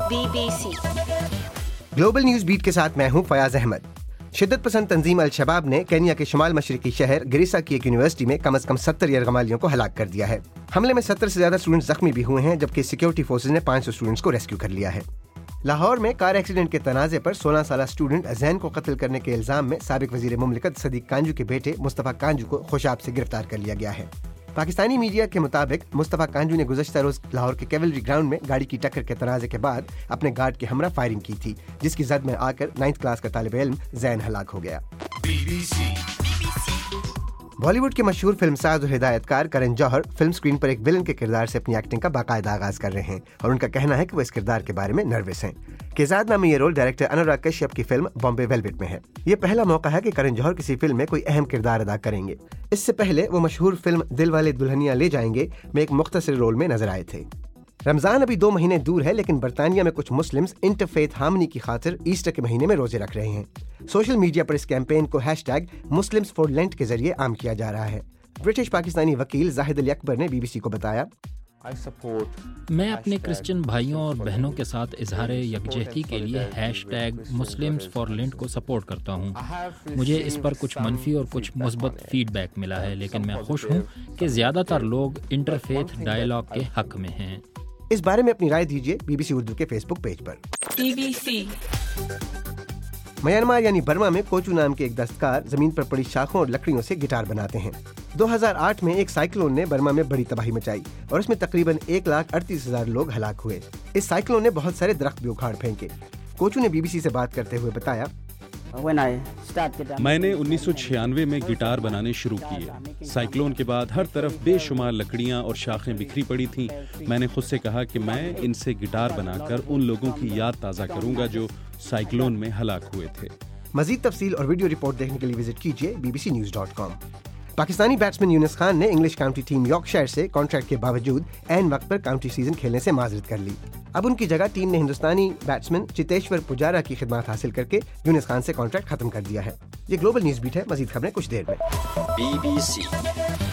BBC global news beat के साथ मैं हूं फयाज अहमद। शिद्दत पसंद तंजीम अल-शबाब ने केन्या के शुमाल मशरकी शहर गिरिसा की एक यूनिवर्सिटी में कम से कम 70 यरगमालियों को हलाक कर दिया है। हमले में 70 से ज्यादा स्टूडेंट्स जख्मी भी हुए हैं, जबकि सिक्योरिटी फोर्सेज ने 500 स्टूडेंट्स को रेस्क्यू कर लिया है। लाहौर में कार एक्सीडेंट के तनाजे पर 16 साल स्टूडेंट अजैन को कत्ल करने के इल्जाम में साबिक वजीर मुमलिकत सदीक कांजू के बेटे मुस्तफा कांजू को खुशाब से गिरफ्तार कर लिया गया है। पाकिस्तानी मीडिया के मुताबिक मुस्तफा कांजू ने गुज़श्ता रोज लाहौर के कैवलरी ग्राउंड में गाड़ी की टक्कर के तनाजे के बाद अपने गार्ड के हमरा फायरिंग की थी, जिसकी जद में आकर 9th क्लास का तालिब इल्म जैन हलाक हो गया। बॉलीवुड के मशहूर फिल्मसाज और हिदायतकार करण जौहर फिल्म स्क्रीन पर एक विलन के किरदार से अपनी एक्टिंग का बाकायदा आगाज कर रहे हैं और उनका कहना है कि वो इस किरदार के बारे में नर्वस हैं। केजाद नामी ये रोल डायरेक्टर अनुराग कश्यप की फिल्म बॉम्बे वेलवेट में है। ये पहला मौका है कि करण जौहर किसी फिल्म में कोई अहम किरदार अदा करेंगे। इससे पहले वो मशहूर फिल्म दिल वाले दुल्हनिया ले जाएंगे में एक मुख्तसर रोल में नजर आए थे। रमजान अभी 2 महीने दूर है, लेकिन बरतानिया में कुछ मुस्लिम्स इंटरफेथ हार्मनी की खातिर ईस्टर के महीने में रोजे रख रहे हैं। सोशल मीडिया पर इस कैंपेन को #Muslims for Lent के जरिए आम किया जा रहा है। ब्रिटिश पाकिस्तानी वकील जाहिद अली अकबर ने BBC को बताया, मैं अपने क्रिश्चियन भाइयों और बहनों के साथ इजहार यकजहती के लिए #Muslims for Lent को सपोर्ट करता हूँ। मुझे इस पर कुछ मनफी और कुछ मुस्बत फीडबैक मिला है, लेकिन मैं खुश हूँ कि ज़्यादातर लोग इंटरफेथ डायलॉग के हक में हैं। इस बारे में अपनी राय दीजिए BBC उर्दू के फेसबुक पेज पर। BBC म्यांमार यानी बर्मा में कोचू नाम के एक दस्तकार जमीन पर पड़ी शाखों और लकड़ियों से गिटार बनाते हैं। 2008 में एक साइक्लोन ने बर्मा में बड़ी तबाही मचाई और इसमें तकरीबन 1,38,000 लोग हलाक हुए। इस साइक्लोन ने बहुत सारे दरख्त भी उखाड़ फेंके। कोचू ने BBC से बात करते हुए बताया, मैंने 1996 में गिटार बनाने शुरू किए। साइक्लोन के बाद हर तरफ बेशुमार लकड़ियां और शाखें बिखरी पड़ी थीं। मैंने खुद से कहा कि मैं इनसे गिटार बनाकर उन लोगों की याद ताज़ा करूंगा जो साइक्लोन में हलाक हुए थे। मजीद तफसील और वीडियो रिपोर्ट देखने के लिए विजिट कीजिए bbcnews.com। पाकिस्तानी बैट्समैन यूनुस खान ने इंग्लिश काउंटी टीम यॉर्कशायर से कॉन्ट्रैक्ट के बावजूद ऐन वक्त पर काउंटी सीजन खेलने से माजरत कर ली। अब उनकी जगह टीम ने हिंदुस्तानी बैट्समैन चितेश्वर पुजारा की खिदमत हासिल करके यूनुस खान से कॉन्ट्रैक्ट खत्म कर दिया है। ये ग्लोबल न्यूज बीट है। मजीद खबरें कुछ देर में। BBC